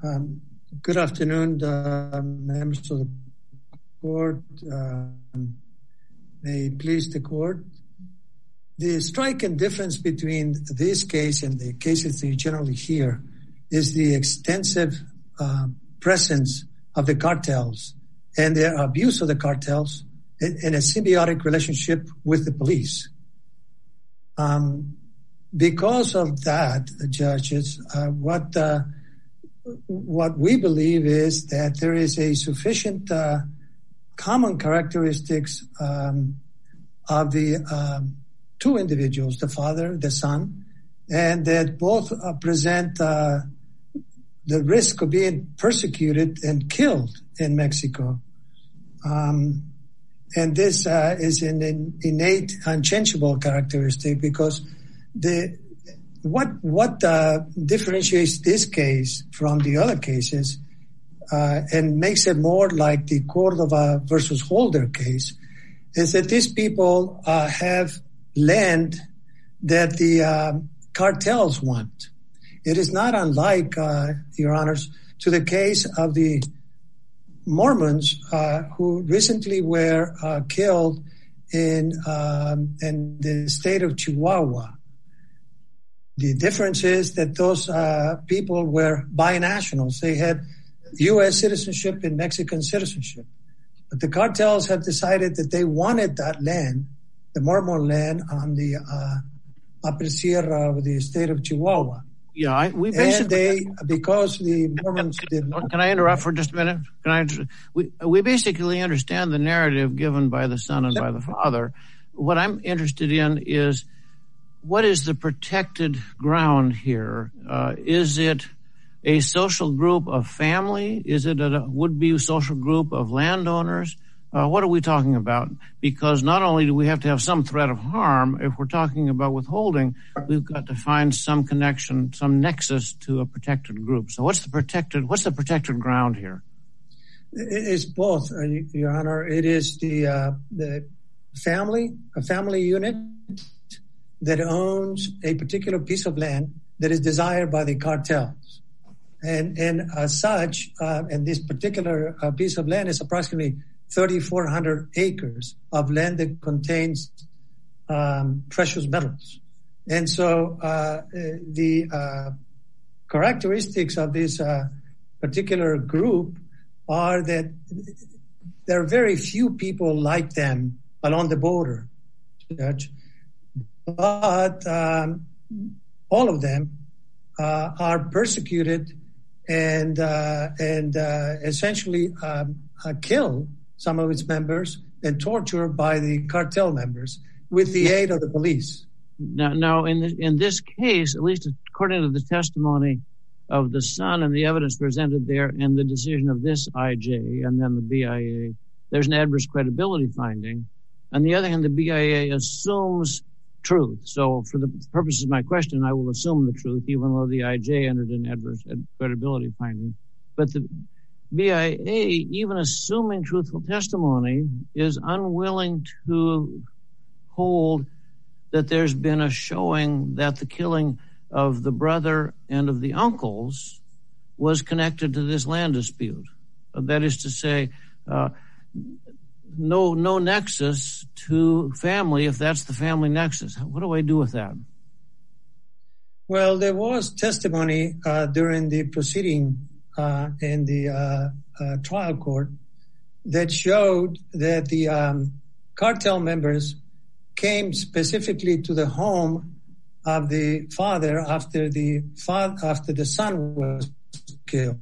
Good afternoon, members of the court. May it please the court. The striking difference between this case and the cases that you generally hear is the extensive presence of the cartels and their abuse of the cartels in a symbiotic relationship with the police. Because of that, judges, what we believe is that there is a sufficient common characteristics of the two individuals, the father, the son, and that both present the risk of being persecuted and killed in Mexico. And this is an innate, unchangeable characteristic because what differentiates this case from the other cases and makes it more like the Cordova versus Holder case is that these people have land that the cartels want. It is not unlike, Your Honors, to the case of the Mormons who recently were killed in the state of Chihuahua. The difference is that those people were binationals. They had U.S. citizenship and Mexican citizenship. But the cartels have decided that they wanted that land, the Mormon land on the Upper Sierra of the state of Chihuahua. Yeah, because the Mormons did not. Can I interrupt for just a minute? We basically understand the narrative given by the son and by the father. What I'm interested in is what is the protected ground here? Is it a social group of family? Is it a would-be social group of landowners? What are we talking about? Because not only do we have to have some threat of harm, if we're talking about withholding, we've got to find some connection, some nexus to a protected group. So what's the protected ground here? It's both, Your Honor. It is the family, a family unit that owns a particular piece of land that is desired by the cartels. And as such, and this particular piece of land is approximately 3,400 acres of land that contains precious metals. And so the characteristics of this particular group are that there are very few people like them along the border, Judge. But all of them are persecuted and essentially killed some of its members and tortured by the cartel members with the aid of the police. Now, in this case, at least according to the testimony of the son and the evidence presented there and the decision of this IJ and then the BIA, there's an adverse credibility finding. On the other hand, the BIA assumes truth. So for the purposes of my question, I will assume the truth, even though the IJ entered an adverse credibility finding. But the BIA, even assuming truthful testimony, is unwilling to hold that there's been a showing that the killing of the brother and of the uncles was connected to this land dispute. That is to say, no nexus to family, if that's the family nexus. What do I do with that? Well, there was testimony during the proceeding in the trial court that showed that the cartel members came specifically to the home of the father after the son was killed.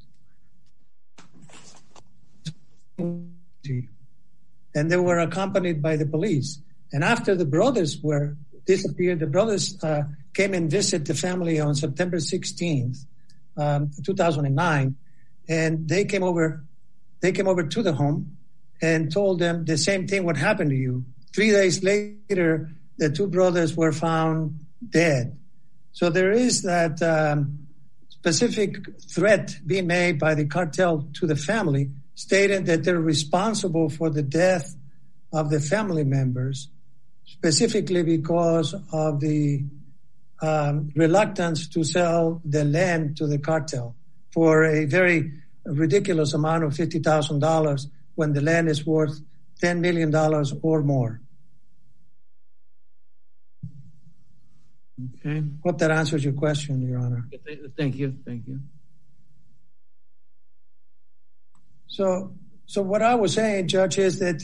And they were accompanied by the police. And after the brothers were disappeared, the brothers came and visited the family on September 16th, 2009. And they came over to the home and told them the same thing would happen to you. 3 days later, the two brothers were found dead. So there is that specific threat being made by the cartel to the family, stating that they're responsible for the death of the family members, specifically because of the reluctance to sell the land to the cartel. for a very ridiculous amount of $50,000 when the land is worth $10 million or more. Okay. Hope that answers your question, Your Honor. Thank you. Thank you. So what I was saying, Judge, is that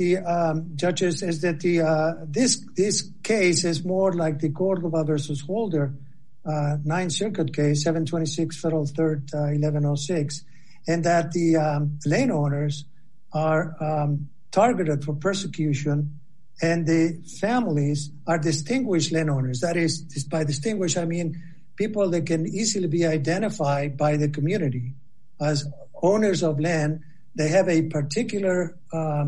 this case is more like the Cordova versus Holder Ninth Circuit case, 726 Federal 3rd 1106, and that the landowners are targeted for persecution, and the families are distinguished landowners. That is, by distinguished, I mean people that can easily be identified by the community as owners of land. They have a particular,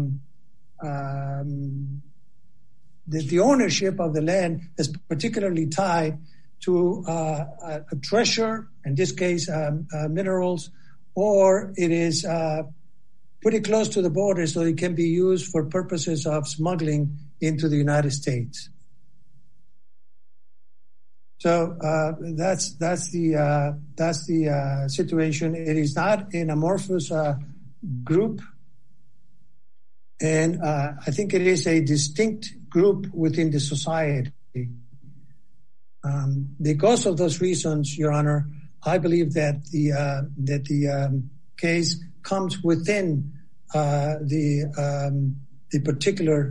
the ownership of the land is particularly tied to a treasure, in this case, minerals, or it is pretty close to the border, so it can be used for purposes of smuggling into the United States. So that's the situation. It is not an amorphous group, and I think it is a distinct group within the society. Because of those reasons, Your Honor, I believe that the case comes within the particular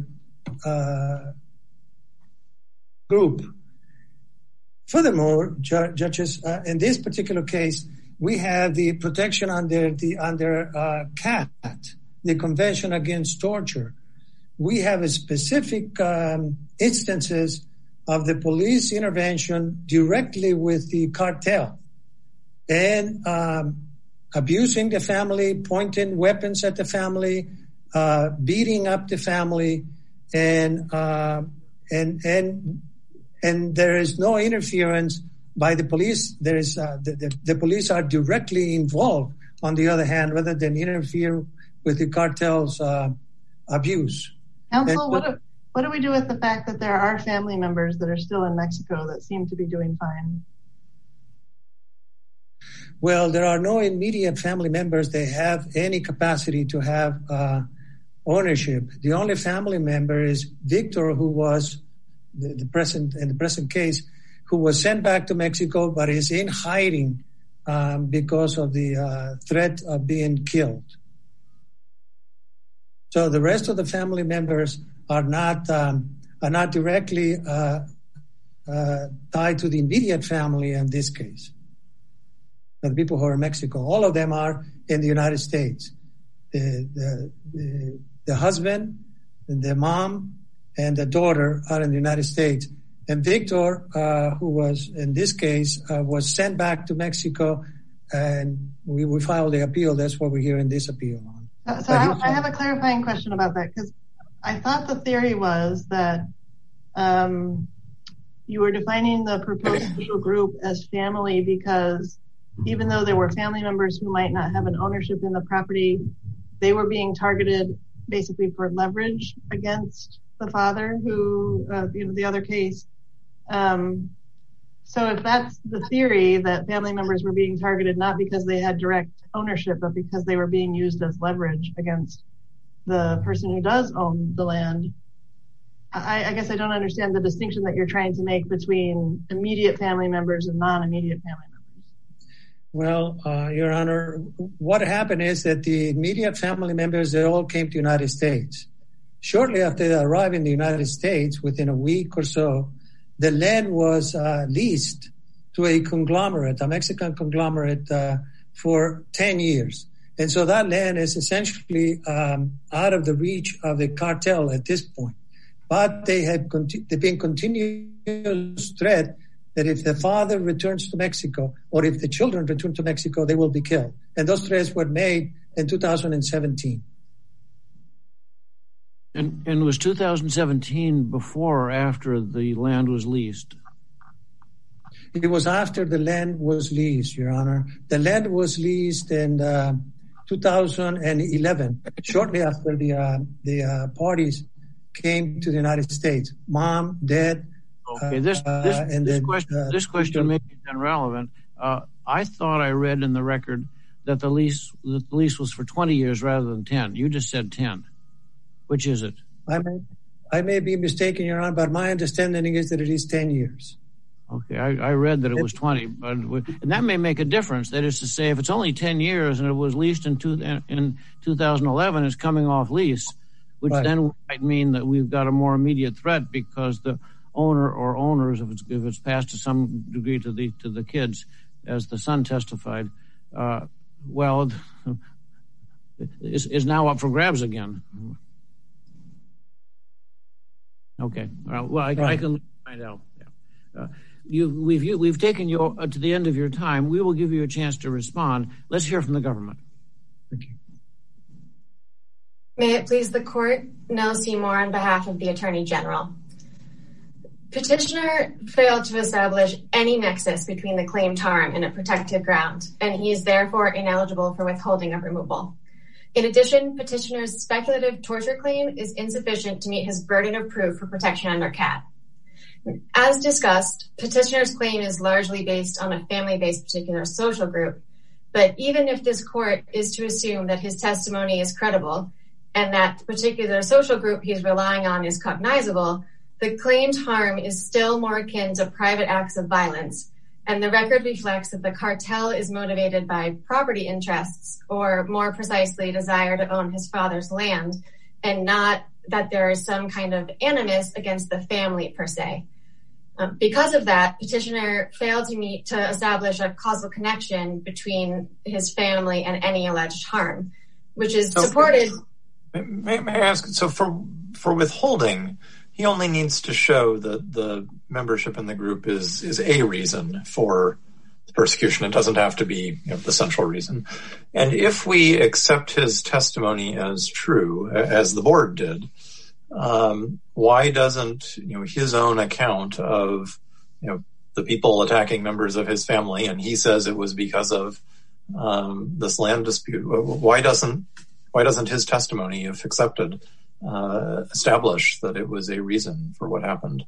group. Furthermore, judges, in this particular case, we have the protection under CAT, the Convention Against Torture. We have a specific instances of the police intervention directly with the cartel and abusing the family, pointing weapons at the family, beating up the family, and there is no interference by the police. There is the police are directly involved, on the other hand, rather than interfere with the cartel's abuse. Counsel, what do we do with the fact that there are family members that are still in Mexico that seem to be doing fine? Well, there are no immediate family members that have any capacity to have ownership. The only family member is Victor, who was in the present case, who was sent back to Mexico, but is in hiding because of the threat of being killed. So the rest of the family members are not directly tied to the immediate family in this case. The people who are in Mexico, all of them are in the United States. The husband, the mom, and the daughter are in the United States. And Victor, who was in this case, was sent back to Mexico, and we filed the appeal. That's what we're hearing this appeal on. So I have a clarifying question about that, because I thought the theory was that you were defining the proposed social group as family because even though there were family members who might not have an ownership in the property, they were being targeted basically for leverage against the father who, the other case. So if that's the theory, that family members were being targeted not because they had direct ownership, but because they were being used as leverage against the person who does own the land, I guess I don't understand the distinction that you're trying to make between immediate family members and non-immediate family members. Well, Your Honor, what happened is that the immediate family members, they all came to the United States. Shortly after they arrived in the United States, within a week or so, the land was leased to a conglomerate, a Mexican conglomerate, for 10 years. And so that land is essentially out of the reach of the cartel at this point. But they've been continuous threat that if the father returns to Mexico or if the children return to Mexico, they will be killed. And those threats were made in 2017. And was 2017 before or after the land was leased? It was after the land was leased, Your Honor. The land was leased in 2011, shortly after the parties came to the United States. Mom, dad. Okay, this question may be irrelevant. I thought I read in the record that the lease was for 20 years rather than 10. You just said 10. Which is it? I may be mistaken, Your Honor, but my understanding is that it is 10 years. Okay, I read that it was 20, and that may make a difference. That is to say, if it's only 10 years and it was leased in 2011, it's coming off lease, which then might mean that we've got a more immediate threat because the owner or owners, if it's passed to some degree to the kids, as the son testified, is now up for grabs again. Okay, well, I can find out. Yeah. We've taken you to the end of your time. We will give you a chance to respond. Let's hear from the government. Thank you. May it please the court, Nell Seymour on behalf of the Attorney General. Petitioner failed to establish any nexus between the claimed harm and a protected ground, and he is therefore ineligible for withholding of removal. In addition, petitioner's speculative torture claim is insufficient to meet his burden of proof for protection under CAT. As discussed, petitioner's claim is largely based on a family-based particular social group, but even if this court is to assume that his testimony is credible and that the particular social group he's relying on is cognizable, the claimed harm is still more akin to private acts of violence, and the record reflects that the cartel is motivated by property interests, or more precisely, desire to own his father's land, and not that there is some kind of animus against the family per se. Because of that, petitioner failed to establish a causal connection between his family and any alleged harm, which is supported. May I ask, so for withholding, he only needs to show that the membership in the group is a reason for persecution. It doesn't have to be the central reason. And if we accept his testimony as true, as the board did, why doesn't his own account of the people attacking members of his family, and he says it was because of this land dispute, why doesn't his testimony, if accepted, establish that it was a reason for what happened?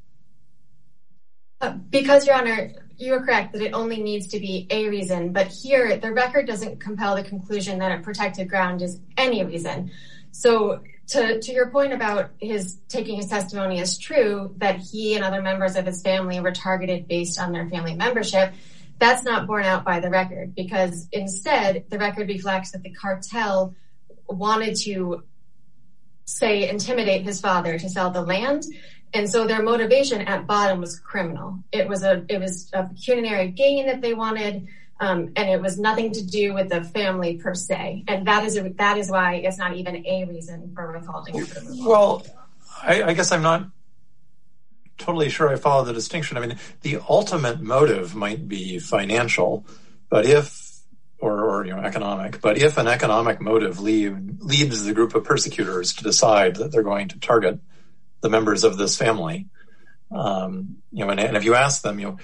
Because, Your Honor, you are correct that it only needs to be a reason, but here the record doesn't compel the conclusion that a protected ground is any reason. So to your point about his taking his testimony as true, that he and other members of his family were targeted based on their family membership, that's not borne out by the record, because instead the record reflects that the cartel wanted to, say, intimidate his father to sell the land. And so their motivation at bottom was criminal. It was a pecuniary gain that they wanted, and it was nothing to do with the family per se. And that is why it's not even a reason for withholding. Well, I guess I'm not totally sure I follow the distinction. I mean, the ultimate motive might be financial, but or economic. But if an economic motive leads the group of persecutors to decide that they're going to target the members of this family, and if you ask them,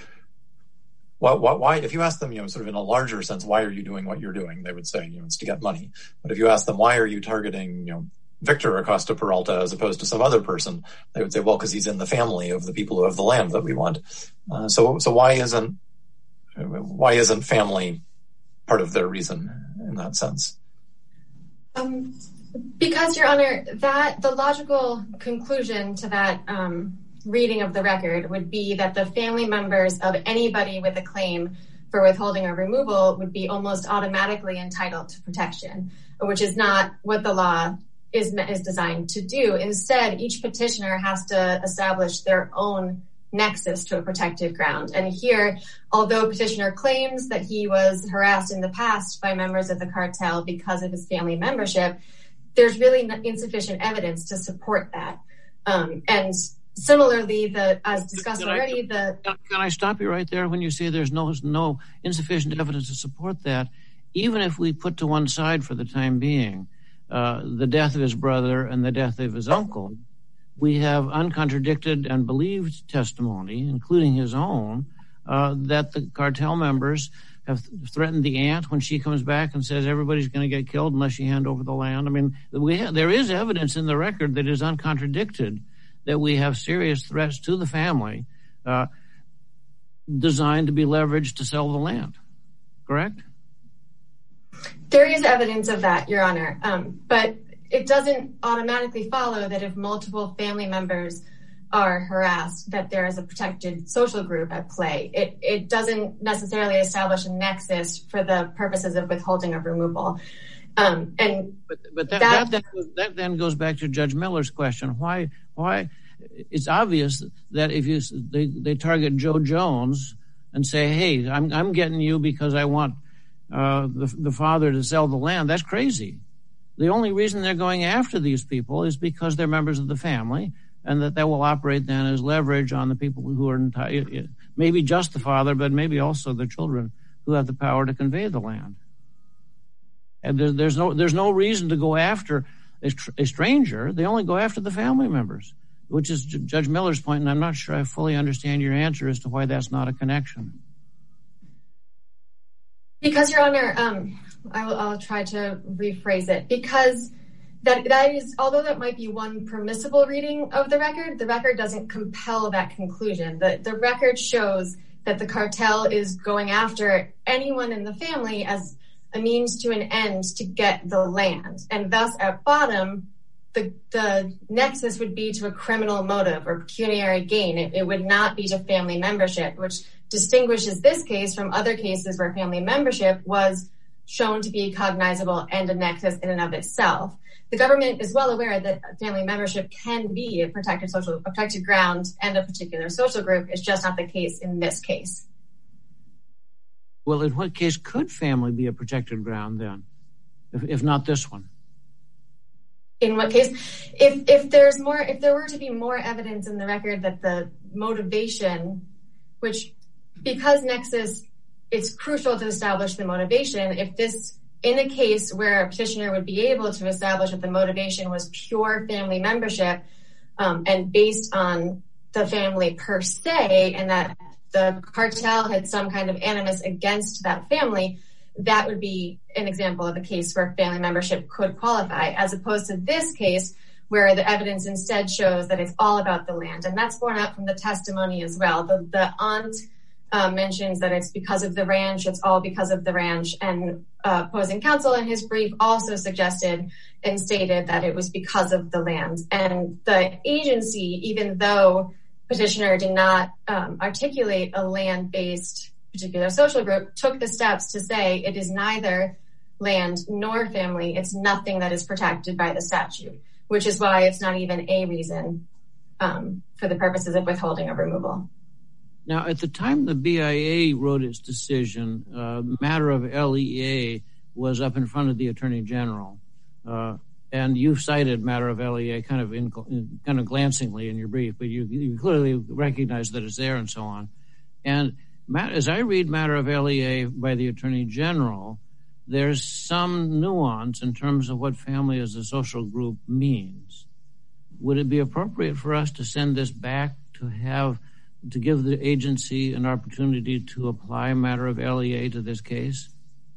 why? If you ask them, sort of in a larger sense, why are you doing what you're doing? They would say, it's to get money. But if you ask them, why are you targeting, Victor Acosta Peralta as opposed to some other person? They would say, well, because he's in the family of the people who have the land that we want. So why isn't family part of their reason in that sense? Because, Your Honor, that the logical conclusion to that reading of the record would be that the family members of anybody with a claim for withholding or removal would be almost automatically entitled to protection, which is not what the law is designed to do. Instead, each petitioner has to establish their own nexus to a protected ground. And here, although petitioner claims that he was harassed in the past by members of the cartel because of his family membership, there's really insufficient evidence to support that. And similarly, as discussed already, Can I stop you right there when you say there's no insufficient evidence to support that? Even if we put to one side for the time being the death of his brother and the death of his uncle, we have uncontradicted and believed testimony, including his own, that the cartel members have threatened the aunt when she comes back and says everybody's going to get killed unless you hand over the land. I mean, there is evidence in the record that is uncontradicted that we have serious threats to the family designed to be leveraged to sell the land. Correct? There is evidence of that, Your Honor, but it doesn't automatically follow that if multiple family members are harassed, that there is a protected social group at play. It doesn't necessarily establish a nexus for the purposes of withholding of removal. But that then goes back to Judge Miller's question. Why? It's obvious that if they target Joe Jones and say, "Hey, I'm getting you because I want the father to sell the land," that's crazy. The only reason they're going after these people is because they're members of the family, and that will operate then as leverage on the people who are maybe just the father, but maybe also the children who have the power to convey the land. And there's no reason to go after a stranger. They only go after the family members, which is Judge Miller's point, and I'm not sure I fully understand your answer as to why that's not a connection. Because, Your Honor, I'll try to rephrase it. Because that is, although that might be one permissible reading of the record doesn't compel that conclusion. The record shows that the cartel is going after anyone in the family as a means to an end to get the land. And thus, at bottom, the nexus would be to a criminal motive or pecuniary gain. It would not be to family membership, which distinguishes this case from other cases where family membership was shown to be cognizable and a nexus in and of itself. The government is well aware that family membership can be a protected ground and a particular social group. It's just not the case in this case. Well, in what case could family be a protected ground then, if not this one? In what case? If there were to be more evidence in the record that the motivation, which because nexus, it's crucial to establish the motivation. If this, in a case where a petitioner would be able to establish that the motivation was pure family membership and based on the family per se, and that the cartel had some kind of animus against that family, that would be an example of a case where family membership could qualify, as opposed to this case where the evidence instead shows that it's all about the land. And that's borne out from the testimony as well. The aunt mentions that it's because of the ranch, it's all because of the ranch, and opposing counsel in his brief also suggested and stated that it was because of the land. And the agency, even though petitioner did not articulate a land-based particular social group, took the steps to say it is neither land nor family. It's nothing that is protected by the statute, which is why it's not even a reason for the purposes of withholding or removal. Now, at the time the BIA wrote its decision, the matter of LEA was up in front of the Attorney General, and you cited matter of LEA kind of glancingly in your brief, but you clearly recognize that it's there and so on. And as I read matter of LEA by the Attorney General, there's some nuance in terms of what family as a social group means. Would it be appropriate for us to send this back to give the agency an opportunity to apply matter of LEA to this case?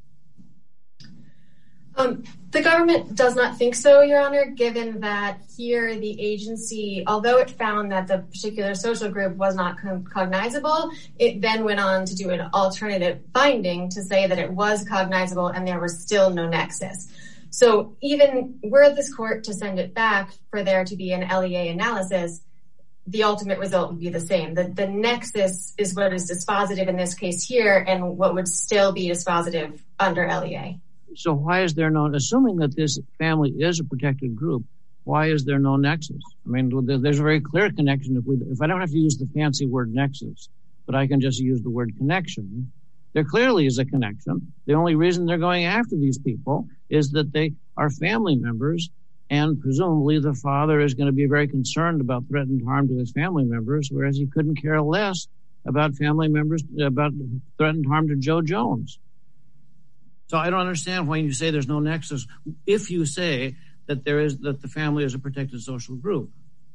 The government does not think so, Your Honor, given that here the agency, although it found that the particular social group was not cognizable, it then went on to do an alternative finding to say that it was cognizable and there was still no nexus. So even were this court to send it back for there to be an LEA analysis, the ultimate result would be the same. The nexus is what is dispositive in this case here and what would still be dispositive under LEA. So why is there no, assuming that this family is a protected group, why is there no nexus? I mean, there's a very clear connection. If I don't have to use the fancy word nexus, but I can just use the word connection, there clearly is a connection. The only reason they're going after these people is that they are family members, and presumably the father is going to be very concerned about threatened harm to his family members, whereas he couldn't care less about family members, about threatened harm to Joe Jones. So I don't understand why you say there's no nexus if you say that that the family is a protected social group.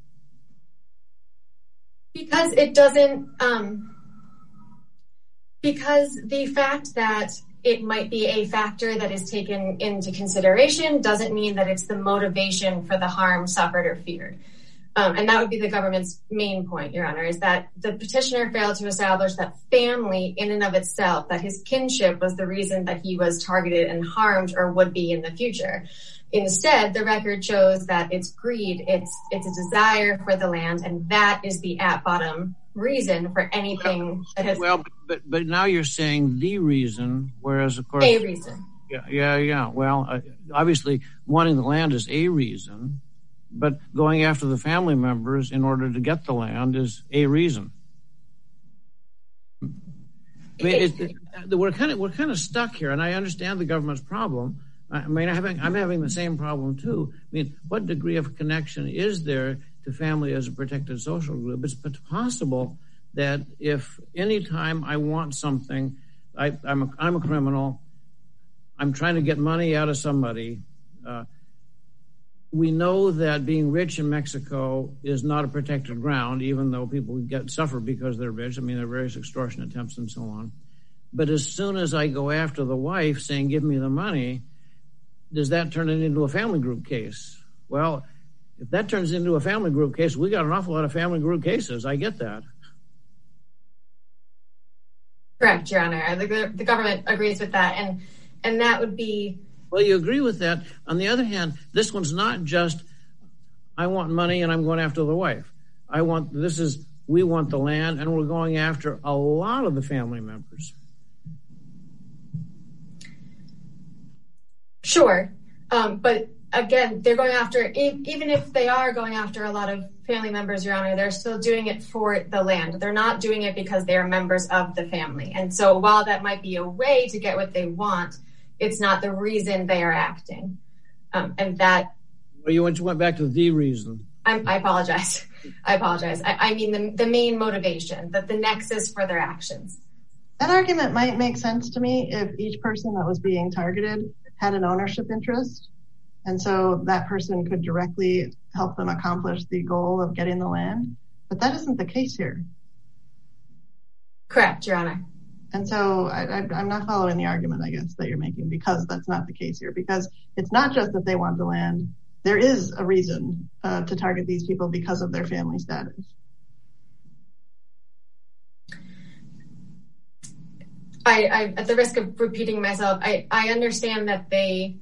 Because it doesn't, because the fact that it might be a factor that is taken into consideration doesn't mean that it's the motivation for the harm suffered or feared. And that would be the government's main point, Your Honor, is that the petitioner failed to establish that family in and of itself, that his kinship was the reason that he was targeted and harmed or would be in the future. Instead, the record shows that it's greed, it's a desire for the land, and that is the at bottom reason for anything that has... Well, but now you're saying the reason, whereas, of course... A reason. Yeah. Well, obviously, wanting the land is a reason, but going after the family members in order to get the land is a reason. I mean, we're kind of stuck here, and I understand the government's problem. I mean, I'm having the same problem too. I mean, what degree of connection is there to family as a protected social group? It's possible that if any time I want something, I'm a criminal, I'm trying to get money out of somebody. We know that being rich in Mexico is not a protected ground, even though people suffer because they're rich. I mean, there are various extortion attempts and so on. But as soon as I go after the wife saying, give me the money, does that turn it into a family group case? Well, if that turns into a family group case, we got an awful lot of family group cases. I get that. Correct, Your Honor. The government agrees with that. And that would be... Well, you agree with that. On the other hand, this one's not just, I want money and I'm going after the wife. We want the land and we're going after a lot of the family members. Sure. But again, they're going after, even if they are going after a lot of family members, Your Honor, they're still doing it for the land. They're not doing it because they are members of the family. And so while that might be a way to get what they want, it's not the reason they are acting. And that... Well, you went back to the reason. I apologize. I mean the main motivation, the nexus for their actions. That argument might make sense to me if each person that was being targeted had an ownership interest. And so that person could directly help them accomplish the goal of getting the land. But that isn't the case here. Correct, Your Honor. And so I'm not following the argument, I guess, that you're making, because that's not the case here. Because it's not just that they want the land. There is a reason to target these people because of their family status. At the risk of repeating myself, I understand that they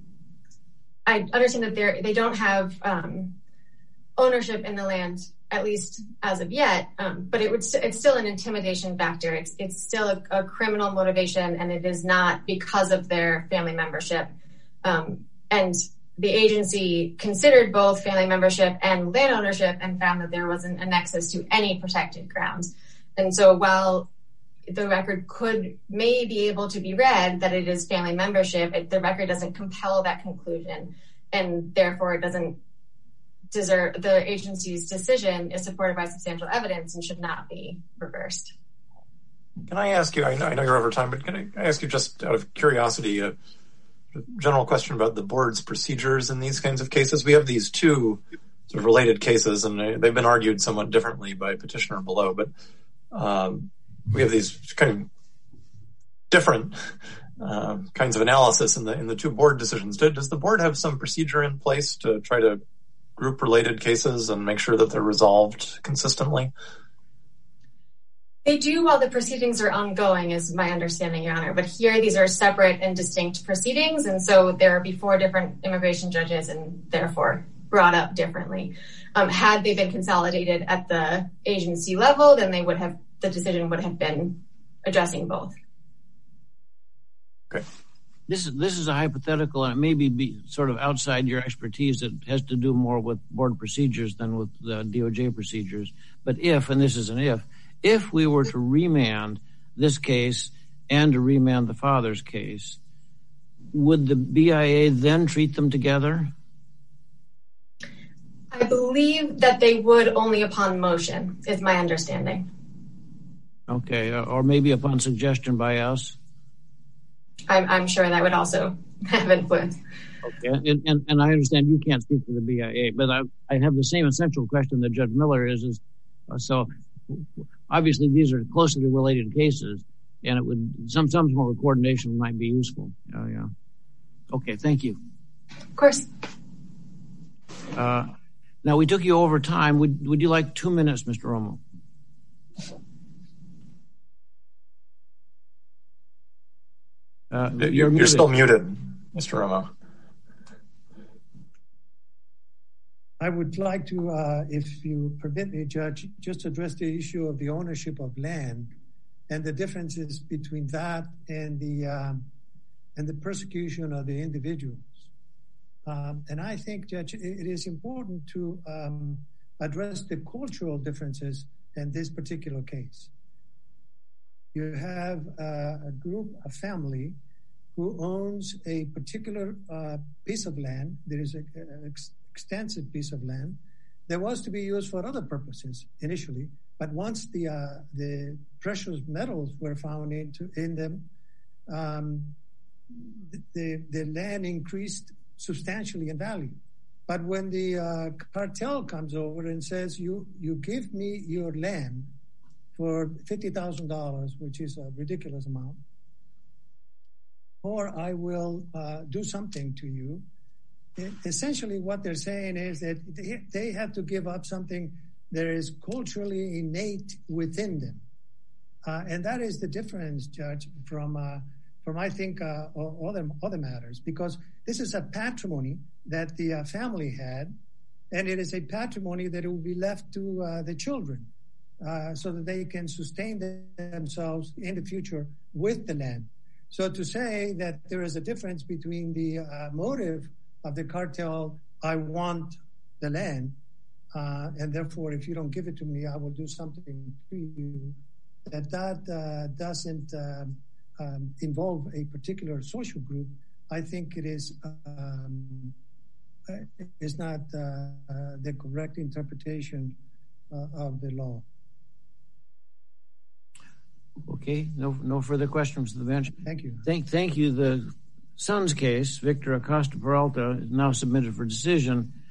don't have ownership in the land, at least as of yet. But it's still an intimidation factor. It's still a criminal motivation, and it is not because of their family membership. And the agency considered both family membership and land ownership and found that there wasn't a nexus to any protected grounds. And so while the record may be able to be read that it is family membership, the record doesn't compel that conclusion, and therefore it doesn't deserve, the agency's decision is supported by substantial evidence and should not be reversed. Can I ask you, I know you're over time, but can I ask you just out of curiosity, a general question about the board's procedures in these kinds of cases? We have these two sort of related cases, and they've been argued somewhat differently by petitioner below, but we have these kind of different kinds of analysis in the two board decisions. Does the board have some procedure in place to try to group related cases and make sure that they're resolved consistently? They do while the proceedings are ongoing, is my understanding, Your Honor. But here, these are separate and distinct proceedings, and so they're before different immigration judges and therefore brought up differently. Had they been consolidated at the agency level, then the decision would have been addressing both. Okay. This is a hypothetical, and it may be sort of outside your expertise. It has to do more with board procedures than with the DOJ procedures. But if, and this is an if we were to remand this case and to remand the father's case, would the BIA then treat them together? I believe that they would only upon motion, is my understanding. Okay, or maybe upon suggestion by us? I'm sure that would also have influence. Okay, and I understand you can't speak for the BIA, but I have the same essential question that Judge Miller is so obviously these are closely related cases, and it would some more coordination might be useful. Okay, thank you. Of course. Now, we took you over time. Would you like 2 minutes, Mr. Romo? You're still muted, Mr. Romo. I would like to, if you permit me, Judge, just address the issue of the ownership of land and the differences between that and the persecution of the individuals. And I think, Judge, it is important to address the cultural differences in this particular case. You have a group, a family, who owns a particular piece of land. There is an extensive piece of land that was to be used for other purposes initially, but once the precious metals were found in them, the land increased substantially in value. But when the cartel comes over and says, you give me your land for $50,000, which is a ridiculous amount, or I will do something to you. Essentially what they're saying is that they have to give up something that is culturally innate within them. And that is the difference, Judge, from I think, other matters, because this is a patrimony that the family had, and it is a patrimony that will be left to the children so that they can sustain themselves in the future with the land. So to say that there is a difference between the motive of the cartel, I want the land, and therefore if you don't give it to me, I will do something to you, that doesn't involve a particular social group, I think it is not the correct interpretation of the law. Okay, no further questions from the bench. Thank you. Thank you. The Sons case, Victor Acosta Peralta, is now submitted for decision.